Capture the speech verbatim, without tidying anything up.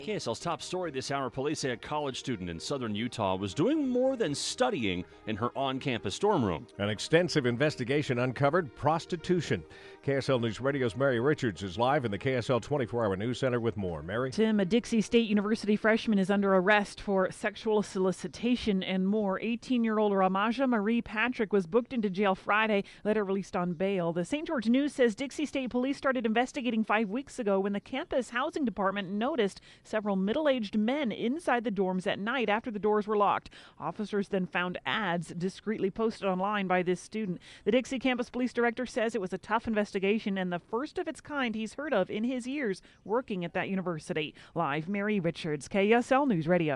K S L's top story this hour, police say a college student in southern Utah was doing more than studying in her on-campus dorm room. An extensive investigation uncovered prostitution. K S L News Radio's Mary Richards is live in the K S L twenty-four hour News Center with more. Mary? Tim, a Dixie State University freshman is under arrest for sexual solicitation and more. eighteen-year-old Ramaja Marie Patrick was booked into jail Friday, later released on bail. The Saint George News says Dixie State police started investigating five weeks ago when the campus housing department noticed several middle-aged men inside the dorms at night after the doors were locked. Officers then found ads discreetly posted online by this student. The Dixie campus police director says it was a tough investigation and the first of its kind he's heard of in his years working at that university. Live, Mary Richards, K S L News Radio.